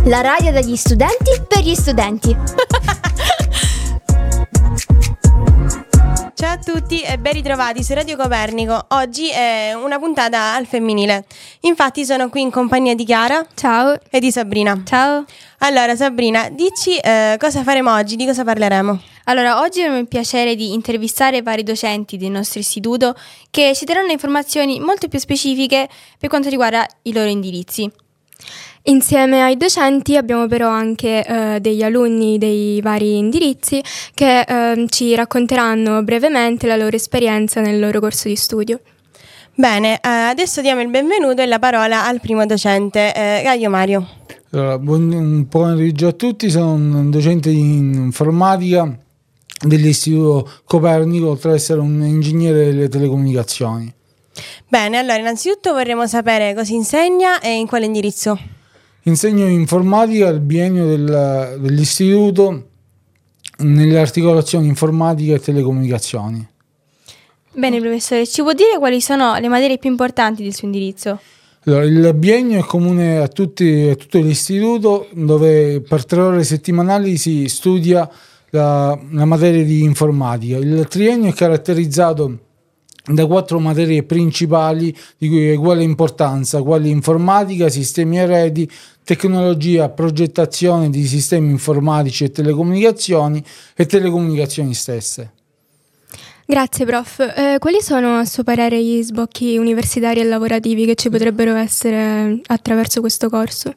La radio degli studenti per gli studenti. Ciao a tutti e ben ritrovati su Radio Copernico. Oggi è una puntata al femminile. Infatti sono qui in compagnia di Chiara. Ciao. E di Sabrina. Ciao. Allora Sabrina, dici cosa faremo oggi, di cosa parleremo? Allora, oggi abbiamo il piacere di intervistare vari docenti del nostro istituto che ci daranno informazioni molto più specifiche per quanto riguarda i loro indirizzi. Insieme ai docenti abbiamo però anche degli alunni dei vari indirizzi che ci racconteranno brevemente la loro esperienza nel loro corso di studio. Bene, adesso diamo il benvenuto e la parola al primo docente, Gaio Mario. Allora, buon pomeriggio a tutti, sono un docente di informatica dell'Istituto Copernico, oltre ad essere un ingegnere delle telecomunicazioni. Bene, allora innanzitutto vorremmo sapere cosa insegna e in quale indirizzo. Insegno informatica al biennio dell'istituto nelle articolazioni informatica e telecomunicazioni. Bene, professore, ci può dire quali sono le materie più importanti del suo indirizzo? Allora, il biennio è comune a tutto l'istituto, dove per 3 ore settimanali si studia la materia di informatica. Il triennio è caratterizzato da 4 materie principali di cui uguale importanza, quali informatica, sistemi e reti, tecnologia, progettazione di sistemi informatici e telecomunicazioni stesse. Grazie prof. Quali sono a suo parere gli sbocchi universitari e lavorativi che ci potrebbero essere attraverso questo corso?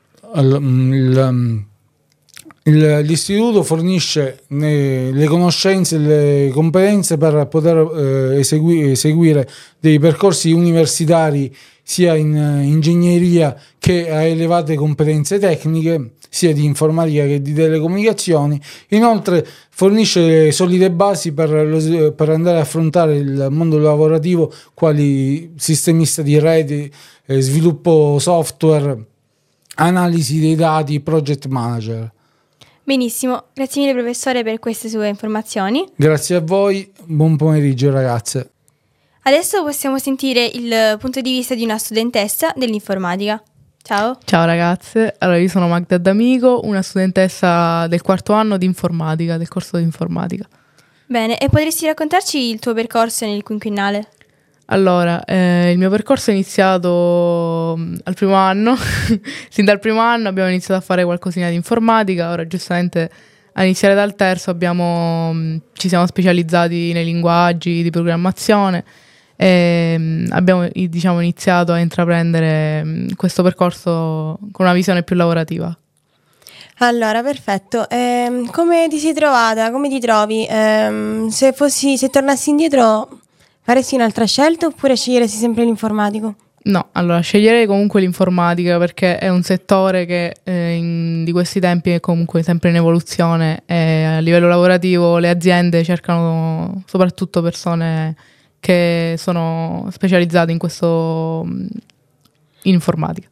L'istituto fornisce le conoscenze e le competenze per poter eseguire dei percorsi universitari sia in ingegneria che a elevate competenze tecniche, sia di informatica che di telecomunicazioni. Inoltre fornisce le solide basi per andare a affrontare il mondo lavorativo, quali sistemista di reti, sviluppo software, analisi dei dati, project manager. Benissimo, grazie mille professore per queste sue informazioni. Grazie a voi, buon pomeriggio ragazze. Adesso possiamo sentire il punto di vista di una studentessa dell'informatica. Ciao. Ciao ragazze, allora io sono Magda D'Amico, una studentessa del 4º anno di informatica, del corso di informatica. Bene, e potresti raccontarci il tuo percorso nel quinquennale? Allora, il mio percorso è iniziato al primo anno, sin dal primo anno abbiamo iniziato a fare qualcosina di informatica, ora giustamente a iniziare dal terzo ci siamo specializzati nei linguaggi di programmazione e abbiamo iniziato a intraprendere questo percorso con una visione più lavorativa. Allora, perfetto. Come ti sei trovata? Come ti trovi? Se tornassi indietro, faresti un'altra scelta oppure sceglieresti sempre l'informatico? No, allora sceglierei comunque l'informatica perché è un settore che di questi tempi è comunque sempre in evoluzione e a livello lavorativo le aziende cercano soprattutto persone che sono specializzate in informatica.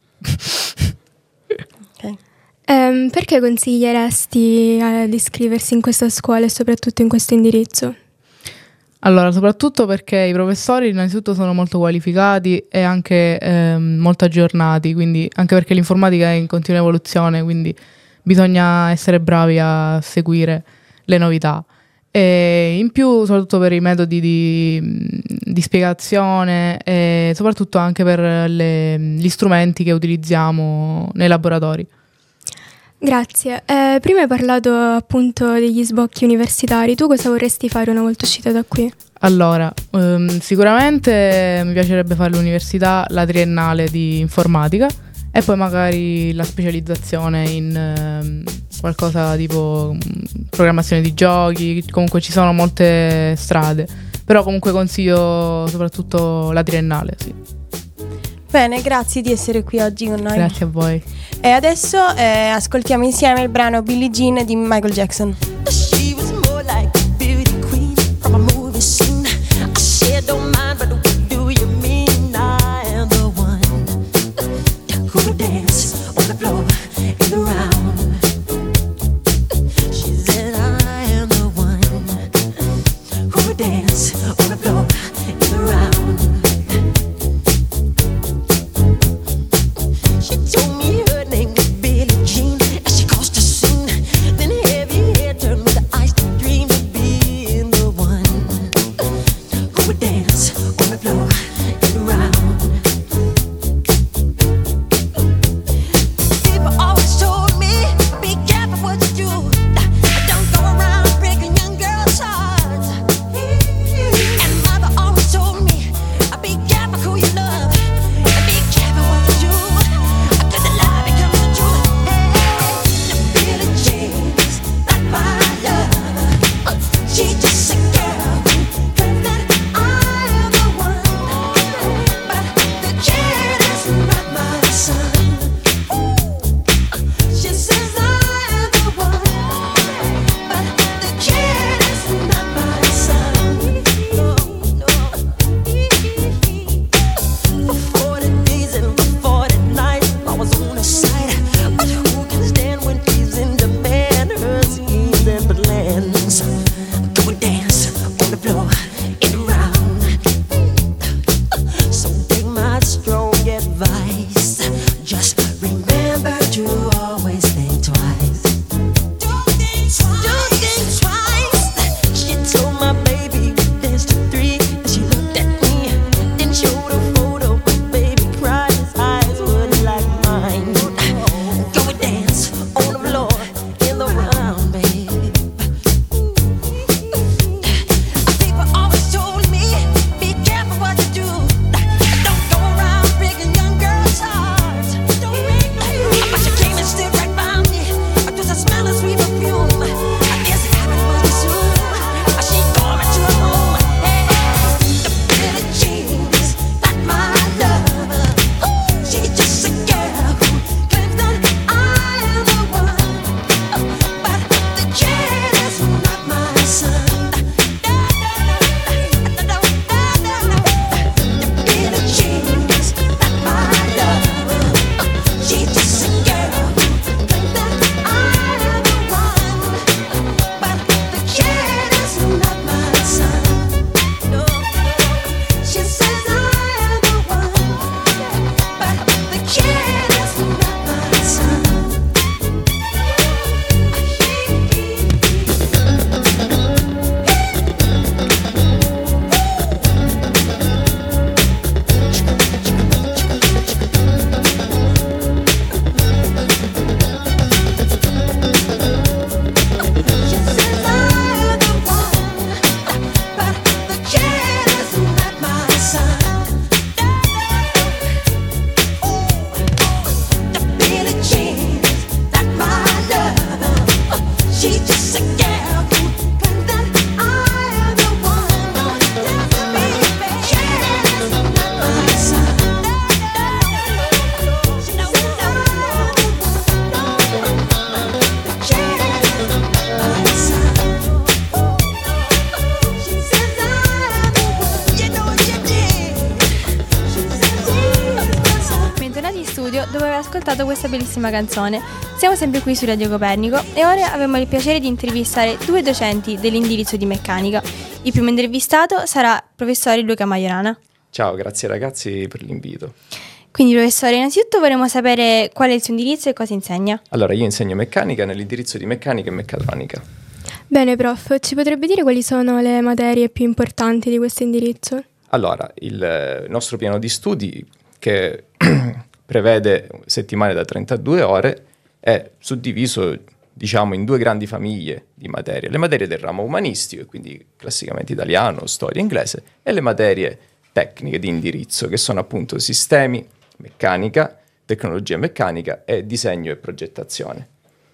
Okay. Perché consiglieresti di iscriversi in questa scuola e soprattutto in questo indirizzo? Allora, soprattutto perché i professori innanzitutto sono molto qualificati e anche molto aggiornati, quindi anche perché l'informatica è in continua evoluzione, quindi bisogna essere bravi a seguire le novità. E in più, soprattutto per i metodi di spiegazione e soprattutto anche per gli strumenti che utilizziamo nei laboratori. Grazie. Prima hai parlato appunto degli sbocchi universitari. Tu cosa vorresti fare una volta uscita da qui? Allora, sicuramente mi piacerebbe fare l'università, la triennale di informatica e poi magari la specializzazione in qualcosa tipo programmazione di giochi. Comunque ci sono molte strade, però comunque consiglio soprattutto la triennale, sì. Bene, grazie di essere qui oggi con noi. Grazie a voi. E adesso ascoltiamo insieme il brano Billie Jean di Michael Jackson. She was more like a beauty queen from a movie scene. I said don't mind, but what do you mean? I am the one who would dance on the floor and around. She said I am the one who would dance on the floor and around. She told me her name was Billie Jean. aver ascoltato questa bellissima canzone. Siamo sempre qui su Radio Copernico e ora abbiamo il piacere di intervistare 2 docenti dell'indirizzo di meccanica. Il primo intervistato sarà il professore Luca Maiorana. Ciao, grazie ragazzi per l'invito. Quindi professore, innanzitutto vorremmo sapere qual è il suo indirizzo e cosa insegna. Allora, io insegno meccanica nell'indirizzo di meccanica e meccatronica. Bene, prof, ci potrebbe dire quali sono le materie più importanti di questo indirizzo? Allora, il nostro piano di studi, che prevede settimane da 32 ore, è suddiviso, diciamo, in 2 grandi famiglie di materie. Le materie del ramo umanistico, e quindi classicamente italiano, storia, inglese, e le materie tecniche di indirizzo, che sono appunto sistemi, meccanica, tecnologia meccanica e disegno e progettazione.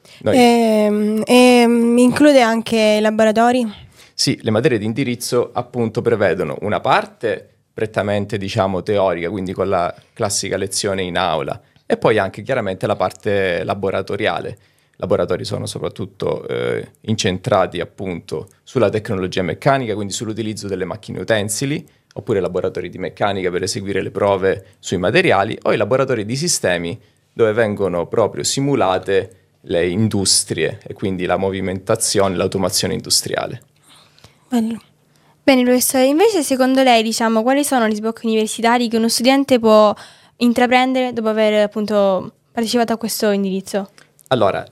Include anche i laboratori? Sì, le materie di indirizzo appunto prevedono una parte prettamente, diciamo, teorica, quindi con la classica lezione in aula, e poi anche chiaramente la parte laboratoriale. I laboratori sono soprattutto incentrati appunto sulla tecnologia meccanica, quindi sull'utilizzo delle macchine utensili, oppure laboratori di meccanica per eseguire le prove sui materiali, o i laboratori di sistemi dove vengono proprio simulate le industrie e quindi la movimentazione, l'automazione industriale. Bello. Bene professore, invece secondo lei, diciamo, quali sono gli sbocchi universitari che uno studente può intraprendere dopo aver appunto partecipato a questo indirizzo? Allora,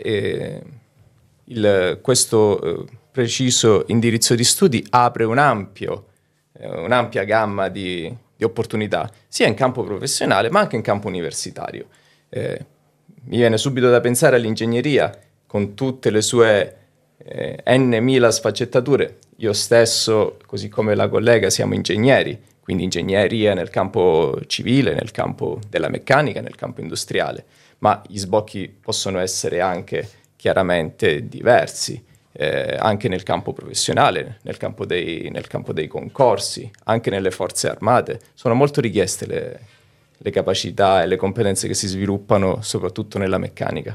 questo preciso indirizzo di studi apre un'ampia gamma di opportunità, sia in campo professionale ma anche in campo universitario. Mi viene subito da pensare all'ingegneria, con tutte le sue n.000 sfaccettature. Io stesso, così come la collega, siamo ingegneri, quindi ingegneria nel campo civile, nel campo della meccanica, nel campo industriale, ma gli sbocchi possono essere anche chiaramente diversi, anche nel campo professionale, nel campo dei concorsi, anche nelle forze armate. Sono molto richieste le capacità e le competenze che si sviluppano soprattutto nella meccanica.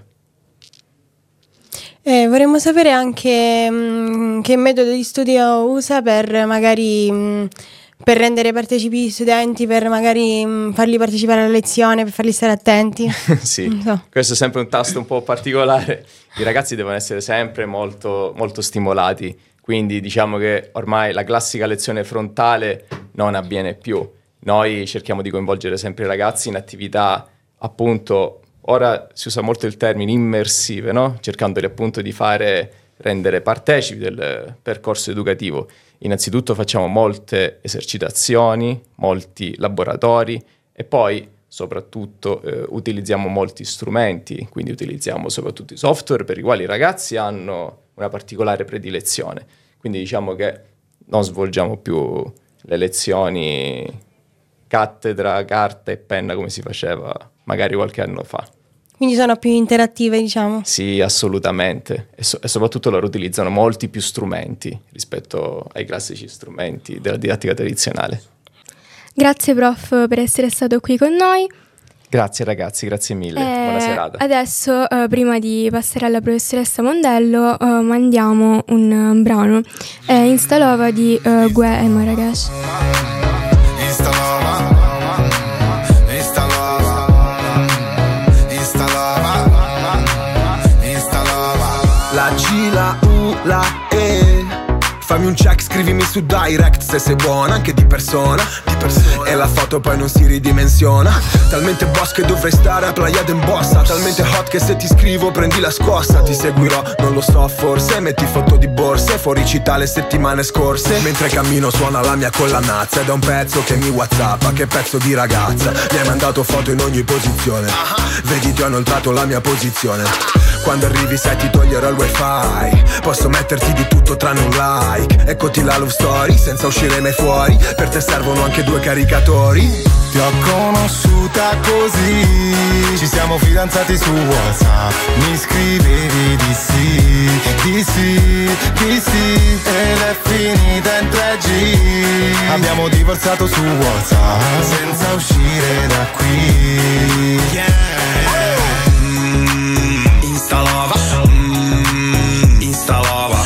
Vorremmo sapere anche che metodo di studio usa per magari per rendere partecipi gli studenti, per magari farli partecipare alla lezione, per farli stare attenti. Sì, questo è sempre un tasto un po' particolare. I ragazzi devono essere sempre molto, molto stimolati, quindi diciamo che ormai la classica lezione frontale non avviene più. Noi cerchiamo di coinvolgere sempre i ragazzi in attività, appunto, ora si usa molto il termine immersive, no? Cercandoli appunto di rendere partecipi del percorso educativo. Innanzitutto facciamo molte esercitazioni, molti laboratori e poi soprattutto utilizziamo molti strumenti, quindi utilizziamo soprattutto i software per i quali i ragazzi hanno una particolare predilezione. Quindi diciamo che non svolgiamo più le lezioni cattedra, carta e penna come si faceva magari qualche anno fa. Quindi sono più interattive, diciamo? Sì, assolutamente. E soprattutto loro utilizzano molti più strumenti rispetto ai classici strumenti della didattica tradizionale. Grazie prof per essere stato qui con noi. Grazie ragazzi, grazie mille. Buona serata. Adesso, prima di passare alla professoressa Mondello, mandiamo un brano. Instalova di Gue e Marrakesh. La G, la U, la E. Fammi un check, scrivimi su direct se sei buona, anche di persona. E la foto poi non si ridimensiona. Talmente boss che dovrei stare a Playa d'Embossa. Talmente hot che se ti scrivo prendi la scossa. Ti seguirò, non lo so forse. Metti foto di borse, fuori città le settimane scorse. Mentre cammino suona la mia collanazza. Ed è un pezzo che mi whatsappa, che pezzo di ragazza. Mi hai mandato foto in ogni posizione. Vedi ti ho inoltrato la mia posizione. Quando arrivi sai ti toglierò il wifi. Posso metterti di tutto tranne un like. Eccoti la love story, senza uscire mai fuori. Per te servono anche 2 caricatori. Ti ho conosciuta così, ci siamo fidanzati su WhatsApp. Mi scrivevi di sì, di sì, di sì. Ed è finita in 3G. Abbiamo divorziato su WhatsApp, senza uscire da qui. Instalava, instalava,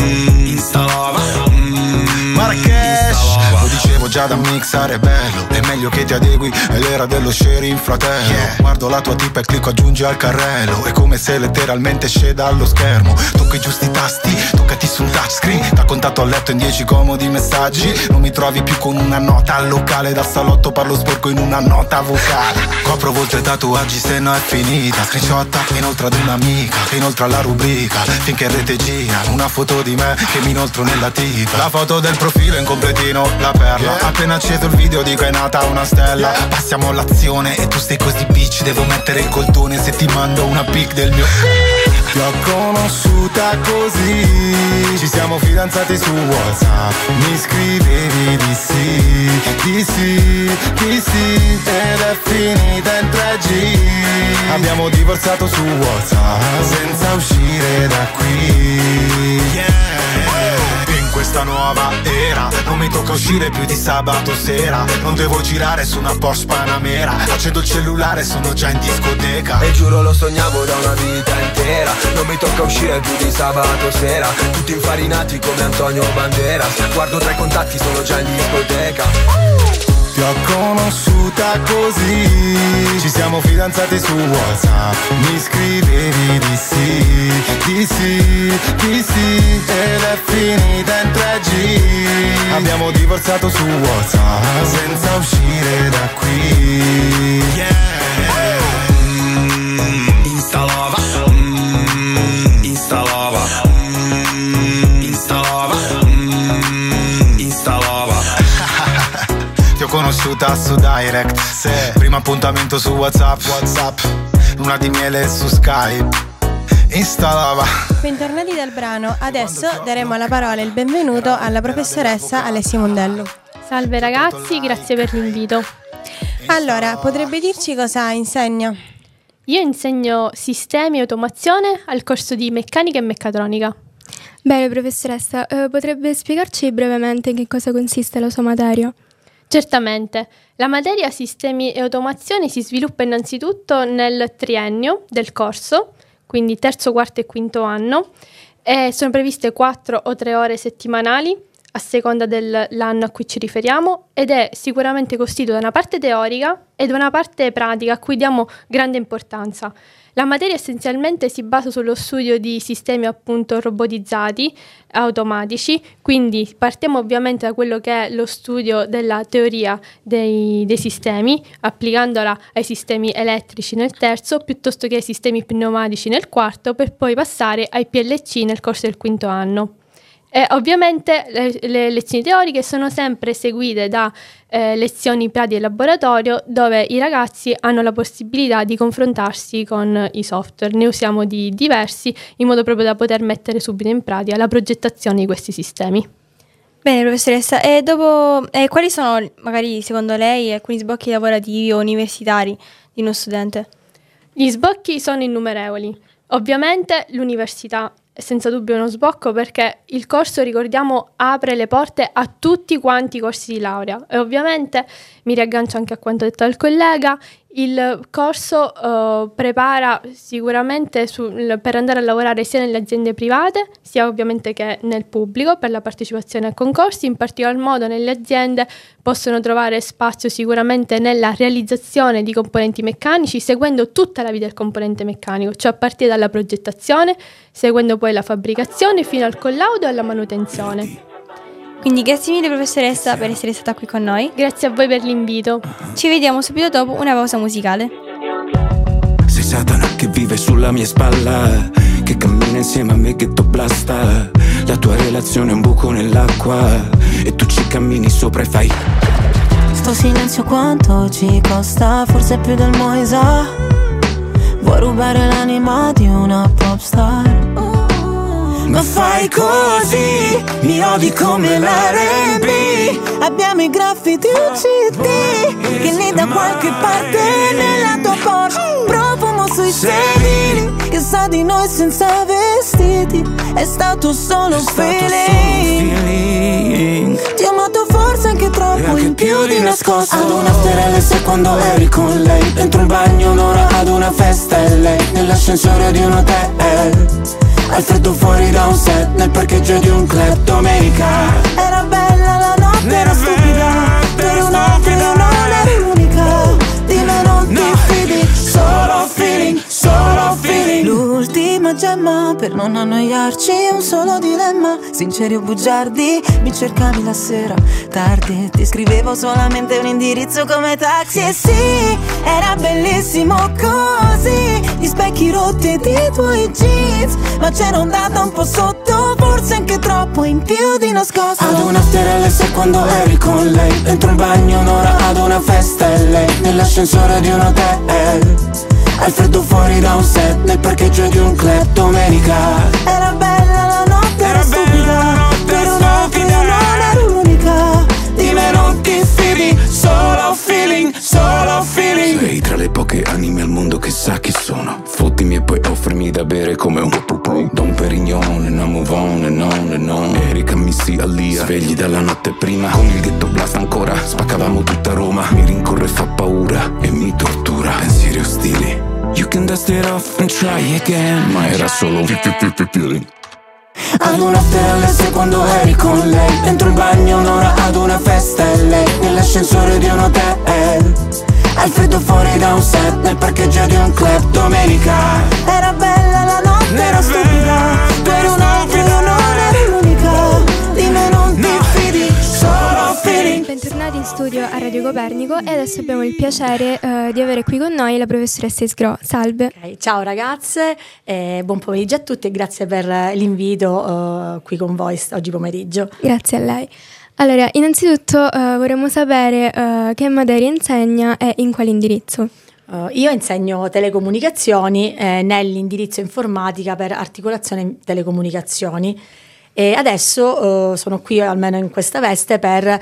instalava, Marrakesh, lo dicevo già da mixare bello. E meglio che ti adegui, è l'era dello sharing, fratello. Guardo la tua tipa e clicco aggiungi al carrello. È come se letteralmente esce dallo schermo. Tocco i giusti tasti, toccati sul touchscreen. Da contatto a letto in 10 comodi messaggi. Non mi trovi più con una nota al locale. Dal salotto parlo sporco in una nota vocale. Copro volto tatuaggi se no è finita. Screenshotta inoltre ad un'amica, che inoltre alla rubrica. Finché rete gira una foto di me che mi inoltro nella tipa. La foto del profilo in completino, la perla. Appena acceso il video dico è nata una stella. Passiamo all'azione e tu stai così bitch. Devo mettere il coltone se ti mando una pic del mio. Ti ho conosciuta così, ci siamo fidanzati su WhatsApp. Mi scrivevi di sì, di sì, di sì. Ed è finita in 3G. Abbiamo divorziato su WhatsApp senza uscire da qui. In questa nuova era non mi tocca uscire più di sabato sera. Non devo girare su una Porsche Panamera. Accendo il cellulare, sono già in discoteca. E giuro lo sognavo da una vita intera. Non mi tocca uscire più di sabato sera. Tutti infarinati come Antonio Banderas. Guardo tra i contatti, sono già in discoteca. Ti ho conosciuta così, ci siamo fidanzati su WhatsApp. Mi scrivevi di sì, di sì, di sì. Ed è finita in 3G. Abbiamo divorziato su WhatsApp senza uscire da qui. Instalava, instalava, instalava, instalava. Ti ho conosciuta su Direct, primo appuntamento su WhatsApp, luna di miele su Skype, installava. Bentornati dal brano. Adesso daremo la parola e il benvenuto alla professoressa Alessia Mondello. Salve ragazzi, grazie per l'invito. Allora, potrebbe dirci cosa insegna? Io insegno sistemi e automazione al corso di meccanica e meccatronica. Bene, professoressa, potrebbe spiegarci brevemente in che cosa consiste la sua materia? Certamente. La materia sistemi e automazione si sviluppa innanzitutto nel triennio del corso, quindi terzo, quarto e quinto anno, e sono previste 4 o 3 ore settimanali a seconda dell'anno a cui ci riferiamo, ed è sicuramente costituita da una parte teorica e da una parte pratica a cui diamo grande importanza. La materia essenzialmente si basa sullo studio di sistemi appunto robotizzati, automatici, quindi partiamo ovviamente da quello che è lo studio della teoria dei sistemi, applicandola ai sistemi elettrici nel terzo, piuttosto che ai sistemi pneumatici nel quarto, per poi passare ai PLC nel corso del quinto anno. Ovviamente le lezioni teoriche sono sempre seguite da lezioni pratiche e laboratorio, dove i ragazzi hanno la possibilità di confrontarsi con i software. Ne usiamo di diversi in modo proprio da poter mettere subito in pratica la progettazione di questi sistemi. Bene, professoressa, e dopo quali sono magari secondo lei alcuni sbocchi lavorativi o universitari di uno studente? Gli sbocchi sono innumerevoli. Ovviamente l'università è senza dubbio uno sbocco, perché il corso, ricordiamo, apre le porte a tutti quanti i corsi di laurea, e ovviamente mi riaggancio anche a quanto detto dal collega. Il corso prepara sicuramente per andare a lavorare sia nelle aziende private sia ovviamente che nel pubblico, per la partecipazione a concorsi. In particolar modo nelle aziende possono trovare spazio sicuramente nella realizzazione di componenti meccanici, seguendo tutta la vita del componente meccanico, cioè a partire dalla progettazione, seguendo poi la fabbricazione fino al collaudo e alla manutenzione. Quindi grazie mille professoressa per essere stata qui con noi. Grazie a voi per l'invito. Ci vediamo subito dopo una pausa musicale. Sei Satana che vive sulla mia spalla, che cammina insieme a me che tu blasta. La tua relazione è un buco nell'acqua e tu ci cammini sopra e fai. Sto silenzio quanto ci costa, forse più del Moisa. Vuoi rubare l'anima di una popstar? Ma fai così, mi odi come l'R&B. Abbiamo i graffiti UCD che lì da qualche parte nella tua Porsche. Profumo sui sedili, che sa di noi senza vestiti. È stato solo feeling. Ti ho amato forse anche troppo, in più di nascosto. Ad una SRL quando eri con lei, dentro il bagno un'ora ad una festa e lei nell'ascensore di un hotel. Al freddo fuori da un set, nel parcheggio di un club domenica. Era bella la notte, era stupida, per un'altra io non ero gemma per non annoiarci, un solo dilemma, sinceri o bugiardi. Mi cercavi la sera tardi, ti scrivevo solamente un indirizzo come taxi. E sì, era bellissimo così, gli specchi rotti dei tuoi jeans, ma c'era ondata un po' sotto, forse anche troppo, in più di nascosto. Ad un after LS quando eri con lei, dentro il bagno un'ora ad una festa e lei nell'ascensore di un hotel, al freddo fuori da un set, nel parcheggio di un club domenica. Era bella la notte, era stupida, per un altro io non ero l'unica. Di me non ti fidi, solo feeling, solo feeling. Sei tra le poche anime al mondo che sa chi sono. Fottimi e poi offrimi da bere come un Don Perignon, and I move on and on and on. Erika, Missy, Alia, svegli dalla notte prima. Con il ghetto blast ancora, spaccavamo tutta Roma. Mi rincorre e fa paura e mi tortura. Pensieri ostili, you can dust it off and try again. Ma era solo un feeling. Ad un after LS quando eri con lei, dentro il bagno un'ora ad una festa e lei nell'ascensore di un hotel, al freddo fuori da un set, nel parcheggio di un club domenica. Era bella la notte, era stupida, per un altro io non ero l'unica. Di me non ti fidi, solo feeling. Bentornati in studio a Radio Copernico e adesso abbiamo il piacere di avere qui con noi la professoressa Isgro. Salve. Okay, ciao ragazze, buon pomeriggio a tutti e grazie per l'invito qui con voi oggi pomeriggio. Grazie a lei. Allora, innanzitutto vorremmo sapere che materia insegna e in quale indirizzo. Io insegno telecomunicazioni nell'indirizzo informatica per articolazione telecomunicazioni. E adesso sono qui, almeno in questa veste, per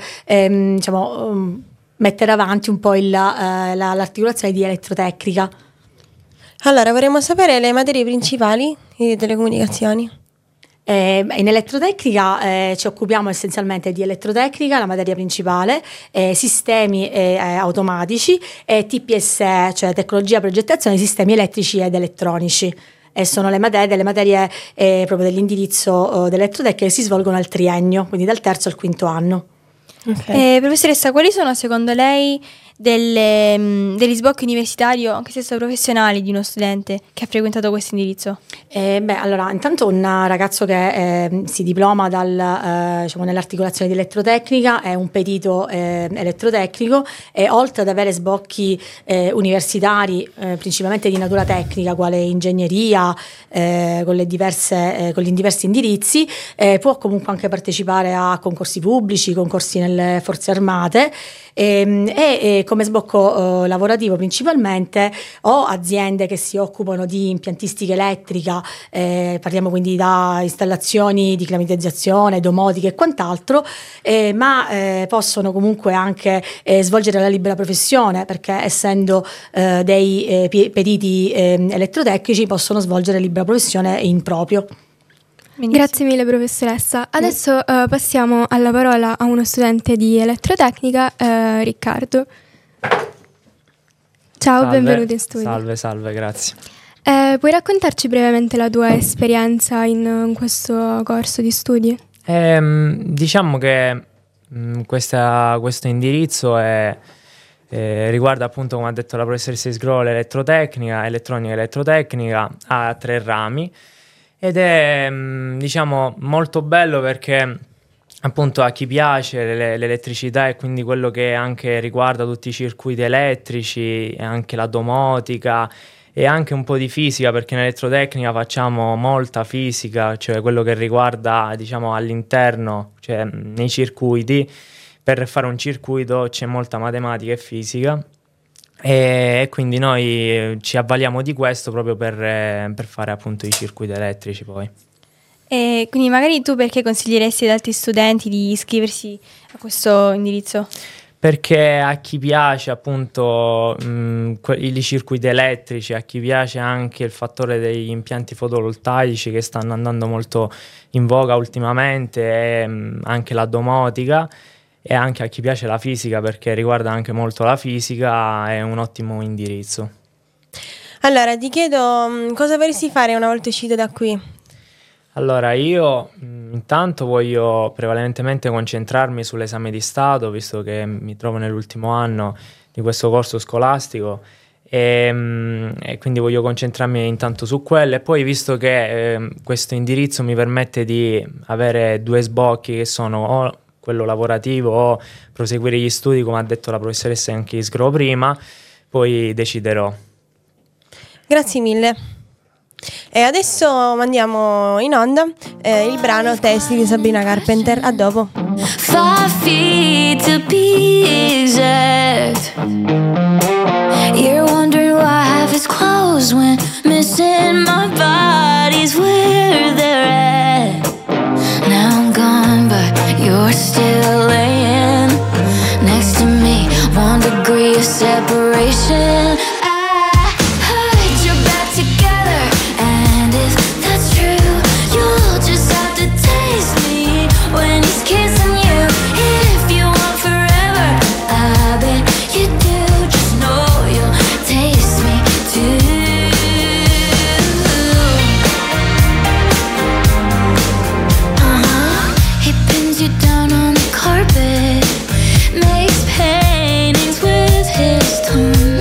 mettere avanti un po' l'articolazione di elettrotecnica. Allora, vorremmo sapere le materie principali di telecomunicazioni. In elettrotecnica ci occupiamo essenzialmente di elettrotecnica, la materia principale, sistemi automatici e TPSE, cioè tecnologia, progettazione di sistemi elettrici ed elettronici. E sono delle materie proprio dell'indirizzo dell'elettrotecnica che si svolgono al triennio, quindi dal terzo al quinto anno. Okay. Professoressa, quali sono secondo lei degli sbocchi universitari o anche stesso professionali di uno studente che ha frequentato questo indirizzo? Allora, intanto un ragazzo che si diploma nell'articolazione di elettrotecnica è un perito elettrotecnico e oltre ad avere sbocchi universitari principalmente di natura tecnica, quale ingegneria, con gli diversi indirizzi, può comunque anche partecipare a concorsi pubblici, concorsi nelle forze armate e come sbocco lavorativo principalmente o aziende che si occupano di impiantistica elettrica, parliamo quindi da installazioni di climatizzazione, domotica e quant'altro, ma possono comunque anche svolgere la libera professione, perché essendo dei periti elettrotecnici possono svolgere libera professione in proprio. Grazie mille professoressa. Adesso passiamo alla parola a uno studente di elettrotecnica, Riccardo. Ciao, salve, benvenuto in studio. Salve, grazie. Puoi raccontarci brevemente la tua esperienza in questo corso di studi? Diciamo che questo indirizzo riguarda appunto, come ha detto la professoressa Isgro, l'elettrotecnica, elettronica e elettrotecnica, ha 3 rami. Ed è diciamo molto bello perché appunto a chi piace l'elettricità e quindi quello che anche riguarda tutti i circuiti elettrici e anche la domotica e anche un po' di fisica, perché in elettrotecnica facciamo molta fisica, cioè quello che riguarda diciamo all'interno, cioè nei circuiti. Per fare un circuito c'è molta matematica e fisica. E quindi noi ci avvaliamo di questo proprio per fare appunto i circuiti elettrici poi. E quindi magari tu perché consiglieresti ad altri studenti di iscriversi a questo indirizzo? Perché a chi piace appunto i circuiti elettrici, a chi piace anche il fattore degli impianti fotovoltaici che stanno andando molto in voga ultimamente, e anche la domotica, e anche a chi piace la fisica, perché riguarda anche molto la fisica, è un ottimo indirizzo. Allora, ti chiedo cosa vorresti fare una volta uscito da qui? Allora, io intanto voglio prevalentemente concentrarmi sull'esame di Stato, visto che mi trovo nell'ultimo anno di questo corso scolastico, e quindi voglio concentrarmi intanto su quello, e poi visto che questo indirizzo mi permette di avere due sbocchi che sono o quello lavorativo o proseguire gli studi, come ha detto la professoressa anche Isgro prima, poi deciderò. Grazie mille. E adesso mandiamo in onda il brano Testi di Sabrina Carpenter. A dopo. 5 feet to be exact. You're wondering why half is closed when missing my body's where they're at. Now I'm gone, but you're still laying next to me. 1 degree of separation. When he's kissing you, if you want forever, I bet you do. Just know you'll taste me too. He pins you down on the carpet, makes paintings with his tongue.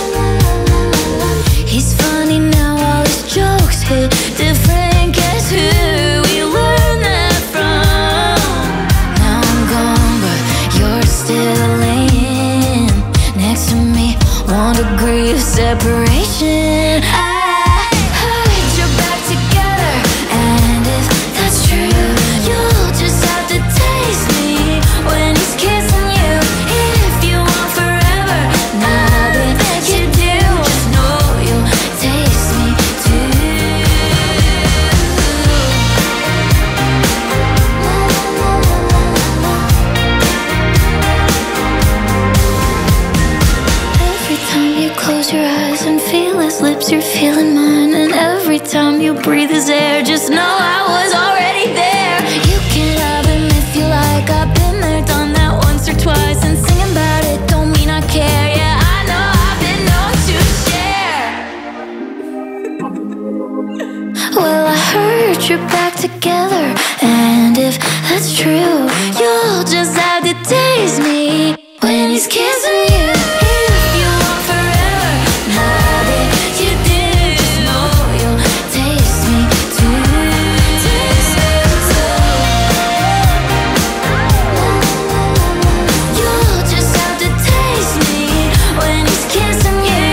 He's funny now, all his jokes hit different. Guess who we learned that from? Now I'm gone, but you're still laying next to me. 1 degree of separation. I heard you're back together, and if that's true, you'll just have to taste me when he's kissing you. If you want forever, I bet you do. Just know you'll taste me too. Every time you close your eyes and feel his lips, you're feeling mine. And every time you breathe his air, just know I was already there. You can have him if you like. I've been there, done that once or twice. And singing about it don't mean I care. Yeah, I know I've been known to share. Well, I heard you're back together, and if that's true, you'll just have to taste me when he's kissing you. If you want forever, I bet you do. Just know you'll taste me too. Taste me too. You'll just have to taste me when he's kissing you.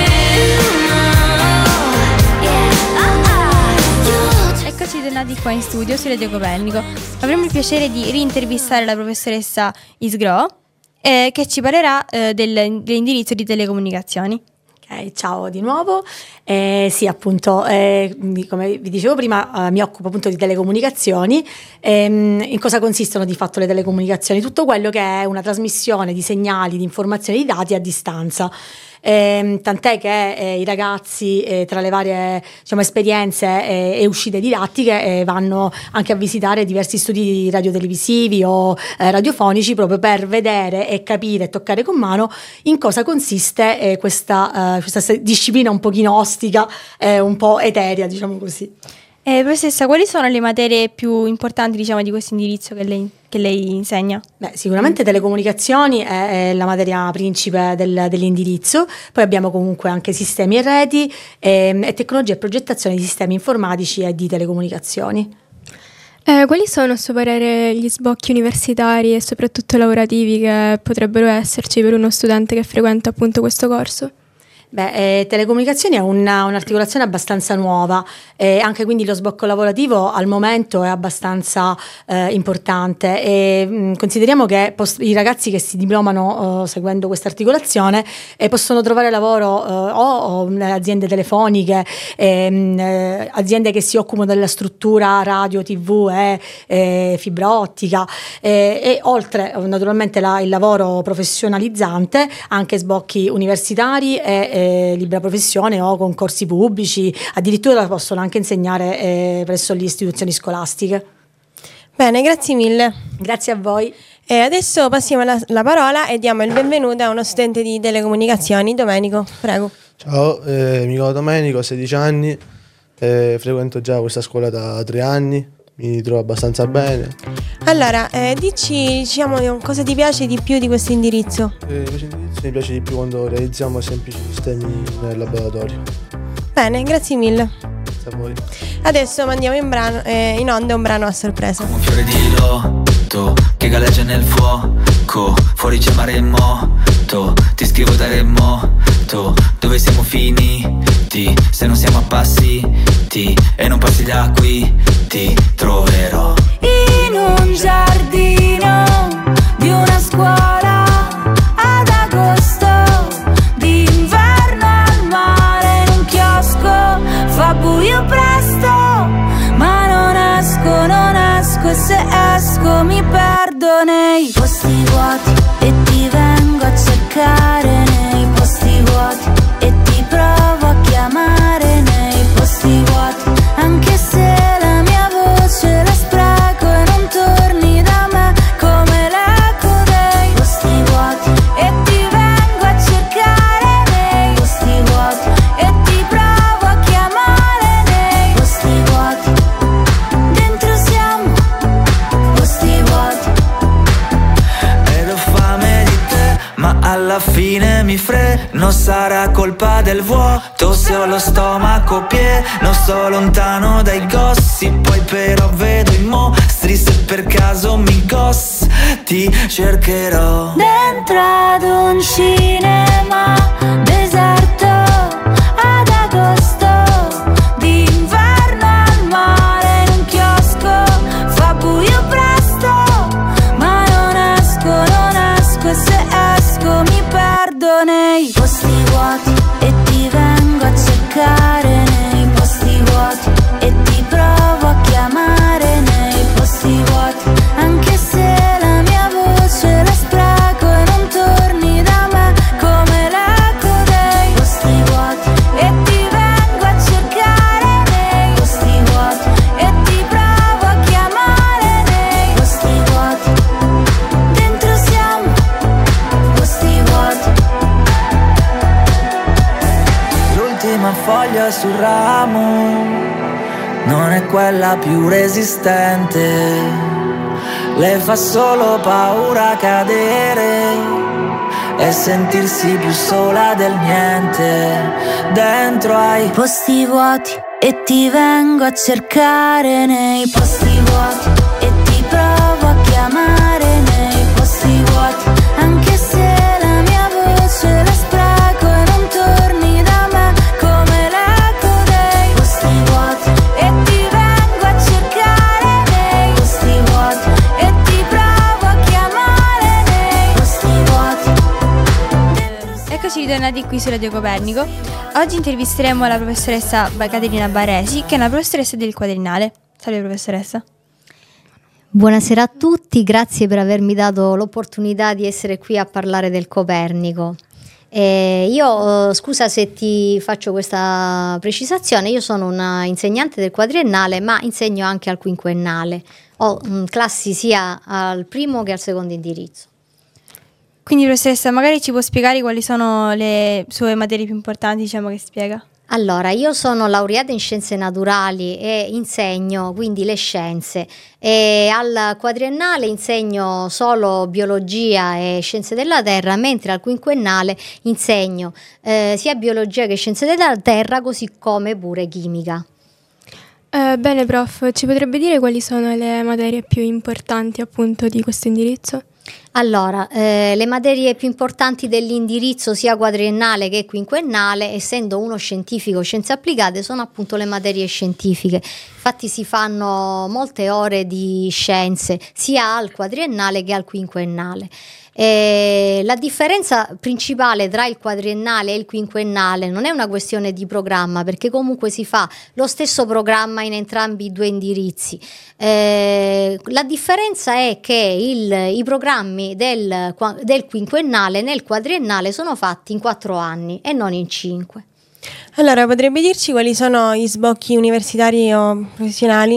Eccoci tornati qua in studio su Radio Copernico. Avremo il piacere di rintervistare la professoressa Isgro, che ci parlerà dell'indirizzo di telecomunicazioni. Ok, ciao di nuovo. Sì, appunto, come vi dicevo prima, mi occupo appunto di telecomunicazioni. In cosa consistono di fatto le telecomunicazioni? Tutto quello che è una trasmissione di segnali, di informazioni, di dati a distanza. Tant'è che i ragazzi tra le varie esperienze e uscite didattiche vanno anche a visitare diversi studi radiotelevisivi o radiofonici proprio per vedere e capire e toccare con mano in cosa consiste questa disciplina un pochino ostica, un po' eterea, diciamo così. Professoressa, quali sono le materie più importanti, diciamo, di questo indirizzo che lei insegna? Beh, sicuramente telecomunicazioni è la materia principe dell'indirizzo, poi abbiamo comunque anche sistemi e reti e tecnologia e progettazione di sistemi informatici e di telecomunicazioni. Quali sono, a suo parere, gli sbocchi universitari e soprattutto lavorativi che potrebbero esserci per uno studente che frequenta appunto questo corso? Beh, telecomunicazioni è un'articolazione abbastanza nuova, anche quindi lo sbocco lavorativo al momento è abbastanza importante e consideriamo che i ragazzi che si diplomano seguendo questa articolazione possono trovare lavoro o nelle aziende telefoniche, aziende che si occupano della struttura radio, tv e fibra ottica e oltre naturalmente il lavoro professionalizzante, anche sbocchi universitari e libera professione o concorsi pubblici, addirittura possono anche insegnare presso le istituzioni scolastiche. Bene, grazie mille. Grazie a voi. E adesso passiamo la parola e diamo il benvenuto a uno studente di telecomunicazioni, Domenico, prego. Ciao, mi chiamo Domenico, ho 16 anni, frequento già questa scuola da 3 anni, mi trovo abbastanza bene. Allora, dici, diciamo, cosa ti piace di più di questo indirizzo? Mi piace di più quando realizziamo semplici sistemi nel laboratorio. Bene, grazie mille. Grazie a voi. Adesso mandiamo in onda un brano a sorpresa. Un fiore di loto che galleggia nel fuoco, fuori c'è mare moto, ti scrivo da remoto, dove siamo finiti, se non siamo appassiti e non passi da qui, ti troverò in un giardino di una scuola ad agosto, d'inverno al mare in un chiosco, fa buio presto, ma non esco e se esco mi perdo nei posti vuoti e ti vengo a cercare nei posti vuoti e ti provo a chiamare nei posti vuoti, anche se la mia voce la spreco e non torni da me come l'eco dei posti vuoti e ti vengo a cercare nei posti vuoti e ti provo a chiamare nei posti vuoti, dentro siamo posti vuoti. ed ho fame di te, ma alla fine mi freno, sarà colpa del vuoto se ho lo stomaco pieno, sto lontano dai gossip, poi però vedo i mostri, se per caso mi ghost ti cercherò Dentro ad un cinema deserto ad agosto, d'inverno al mare in un chiosco, fa buio presto, ma non esco e se esco mi perdo nei posti vuoti e ti vengo a cercare nei posti vuoti e ti provo a chiamare nei posti vuoti, anche se la mia voce la spreco e non torni da me come l'eco dei posti vuoti e ti vengo a cercare nei posti vuoti e ti provo a chiamare nei posti vuoti, dentro siamo posti vuoti. l'ultima foglia sul ramo non è quella più resistente, le fa solo paura cadere e sentirsi più sola del niente, dentro ai posti vuoti e ti vengo a cercare nei posti vuoti e ti provo a chiamare nei posti vuoti, anche se la mia voce la spreco e non torni da me come l'eco dei posti vuoti e ti vengo a cercare nei posti vuoti e ti provo a chiamare nei posti vuoti. Eccoci ritornati qui su Radio Copernico. Oggi intervisteremo la professoressa Caterina Baresi, che è una professoressa del quadriennale. Salve professoressa. Buonasera a tutti, grazie per avermi dato l'opportunità di essere qui a parlare del Copernico. Io, scusa se ti faccio questa precisazione, io sono una insegnante del quadriennale, ma insegno anche al quinquennale. Ho classi sia al primo che al secondo indirizzo. Quindi professoressa, magari ci può spiegare quali sono le sue materie più importanti, diciamo, che spiega? Allora, io sono laureata in scienze naturali e insegno quindi le scienze, e al quadriennale insegno solo biologia e scienze della terra, mentre al quinquennale insegno sia biologia che scienze della terra, così come pure chimica. Bene prof, ci potrebbe dire quali sono le materie più importanti appunto di questo indirizzo? Allora, le materie più importanti dell'indirizzo sia quadriennale che quinquennale, essendo uno scientifico scienze applicate, sono appunto le materie scientifiche. Infatti si fanno molte ore di scienze sia al quadriennale che al quinquennale. La differenza principale tra il quadriennale e il quinquennale non è una questione di programma, perché comunque si fa lo stesso programma in entrambi i due indirizzi. La differenza è che i programmi del quinquennale nel quadriennale sono fatti in 4 anni e non in 5. Allora, potrebbe dirci quali sono gli sbocchi universitari o professionali?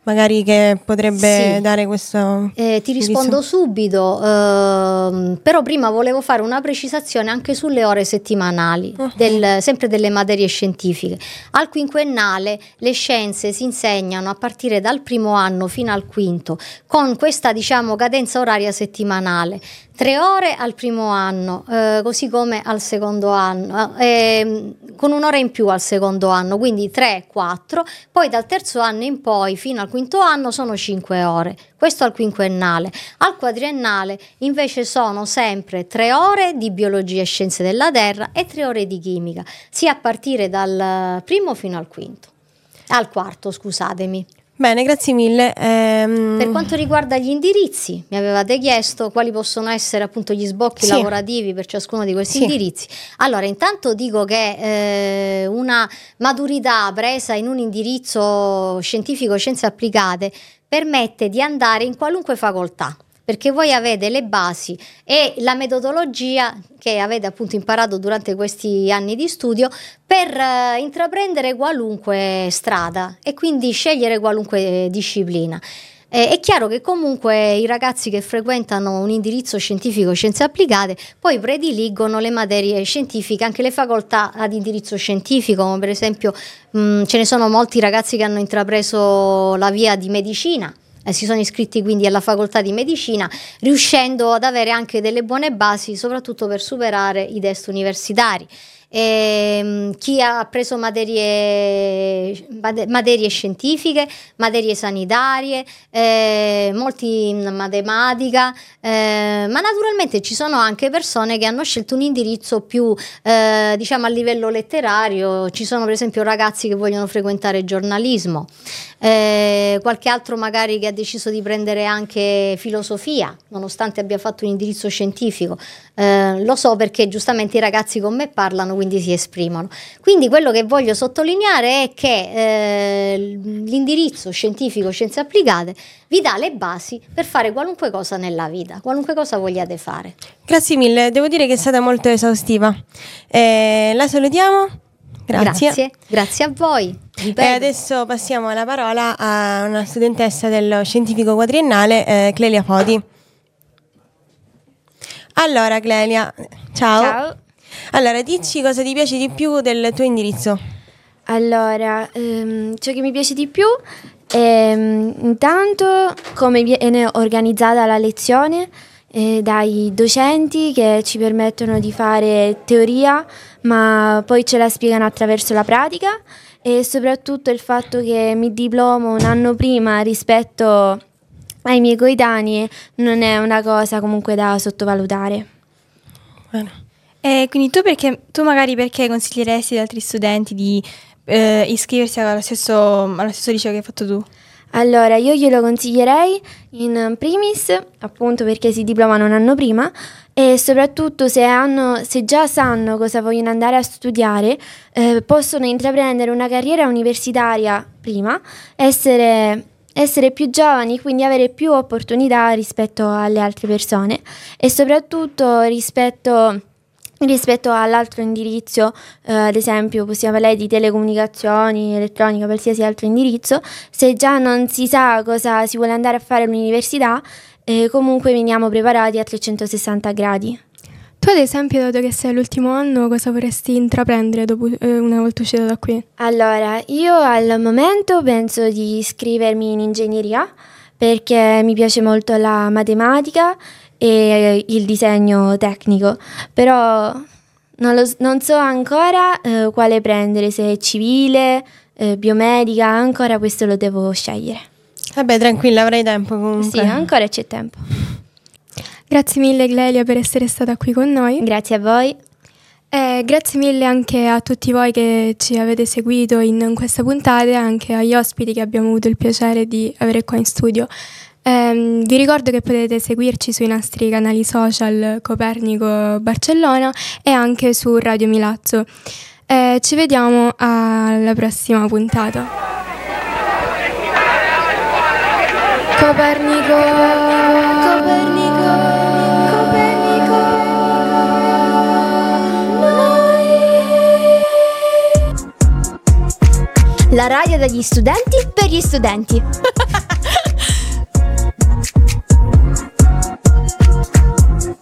magari che potrebbe Sì. dare questo Ti rispondo subito, però prima volevo fare una precisazione anche sulle ore settimanali, sempre delle materie scientifiche. Al quinquennale le scienze si insegnano a partire dal primo anno fino al quinto, con questa cadenza oraria settimanale. 3 ore al primo anno, così come al secondo anno, con un'ora in più al secondo anno, quindi 3, 4, poi dal terzo anno in poi fino al quinto anno sono 5 ore, questo al quinquennale. Al quadriennale invece sono sempre 3 ore di biologia e scienze della terra e 3 ore di chimica, sia a partire dal primo fino al quarto, scusatemi. Bene, grazie mille. Per quanto riguarda gli indirizzi, mi avevate chiesto quali possono essere appunto gli sbocchi Sì. lavorativi per ciascuno di questi Sì. indirizzi. Allora, intanto dico che una maturità presa in un indirizzo scientifico scienze applicate permette di andare in qualunque facoltà, perché voi avete le basi e la metodologia che avete appunto imparato durante questi anni di studio per intraprendere qualunque strada e quindi scegliere qualunque disciplina. È chiaro che comunque i ragazzi che frequentano un indirizzo scientifico scienze applicate poi prediligono le materie scientifiche, anche le facoltà ad indirizzo scientifico, come per esempio ce ne sono molti ragazzi che hanno intrapreso la via di medicina. Si sono iscritti quindi alla facoltà di medicina, riuscendo ad avere anche delle buone basi, soprattutto per superare i test universitari. Chi ha preso materie scientifiche, materie sanitarie, molti in matematica, ma naturalmente ci sono anche persone che hanno scelto un indirizzo più a livello letterario. Ci sono per esempio ragazzi che vogliono frequentare giornalismo, qualche altro magari che ha deciso di prendere anche filosofia nonostante abbia fatto un indirizzo scientifico. Lo so perché giustamente i ragazzi con me parlano, quindi si esprimono. Quindi quello che voglio sottolineare è che l'indirizzo scientifico scienze applicate vi dà le basi per fare qualunque cosa nella vita, qualunque cosa vogliate fare. Grazie mille, devo dire che è stata molto esaustiva. La salutiamo. Grazie a voi. E adesso passiamo la parola a una studentessa dello scientifico quadriennale, Clelia Foti. Allora Clelia, ciao. Allora, dici cosa ti piace di più del tuo indirizzo? Allora, ciò che mi piace di più è intanto come viene organizzata la lezione dai docenti che ci permettono di fare teoria, ma poi ce la spiegano attraverso la pratica, e soprattutto il fatto che mi diplomo un anno prima rispetto ai miei coetanei non è una cosa comunque da sottovalutare. Quindi tu magari perché consiglieresti ad altri studenti di iscriversi allo stesso liceo che hai fatto tu? Allora, io glielo consiglierei in primis, appunto perché si diplomano un anno prima, e soprattutto se già sanno cosa vogliono andare a studiare, possono intraprendere una carriera universitaria prima, essere più giovani, quindi avere più opportunità rispetto alle altre persone, e soprattutto rispetto all'altro indirizzo, ad esempio possiamo parlare di telecomunicazioni, elettronica, qualsiasi altro indirizzo. Se già non si sa cosa si vuole andare a fare all'università, comunque veniamo preparati a 360 gradi. Tu ad esempio, dato che sei all'ultimo anno, cosa vorresti intraprendere dopo, una volta uscito da qui? Allora, io al momento penso di iscrivermi in ingegneria perché mi piace molto la matematica e il disegno tecnico, però non so ancora quale prendere, se civile, biomedica, ancora questo lo devo scegliere. Vabbè, tranquilla, avrai tempo comunque. Sì, ancora c'è tempo. Grazie mille Clelia per essere stata qui con noi. Grazie a voi. Grazie mille anche a tutti voi che ci avete seguito in questa puntata e anche agli ospiti che abbiamo avuto il piacere di avere qua in studio. Vi ricordo che potete seguirci sui nostri canali social Copernico Barcellona e anche su Radio Milazzo. Ci vediamo alla prossima puntata. Copernico. La radio degli studenti per gli studenti.